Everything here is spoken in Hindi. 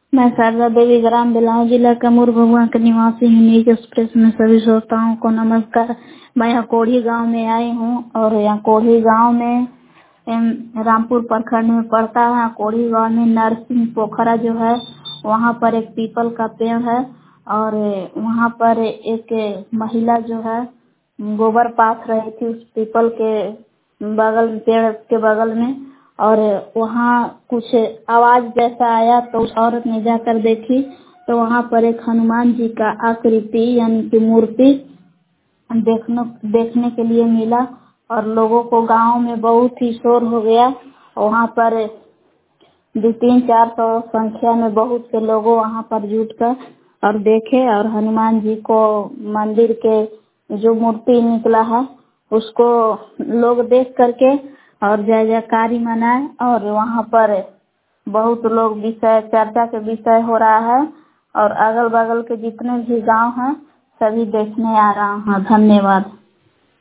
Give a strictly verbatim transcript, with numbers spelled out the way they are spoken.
मैं शारदा देवी ग्राम बिलाव जिला कैमूर भगवान के निवासी हूँ। न्यूज एक्सप्रेस में सभी श्रोताओं को नमस्कार। मैं यहाँ कोढ़ी गांव में आई हूँ और यहाँ कोढ़ी गांव में एम, रामपुर प्रखंड में पड़ता है। कोढ़ी गांव में नरसिंह पोखरा जो है वहाँ पर एक पीपल का पेड़ है और वहाँ पर एक महिला जो है गोबर पाथ रही थी उस पीपल के बगल पेड़ के बगल में, और वहाँ कुछ आवाज जैसा आया तो उस औरत ने जाकर देखी तो वहाँ पर एक हनुमान जी का आकृति यानी कि मूर्ति देखने देखने के लिए मिला और लोगों को गांव में बहुत ही शोर हो गया। वहाँ पर दो तीन चार सौ संख्या में बहुत से लोगों वहाँ पर जुट कर और देखे और हनुमान जी को मंदिर के जो मूर्ति निकला है उसको लोग देख करके और जय जयकारी मनाए और वहाँ पर बहुत लोग विषय चर्चा के विषय हो रहा है और अगल बगल के जितने भी गांव हैं सभी देखने आ रहा है। धन्यवाद।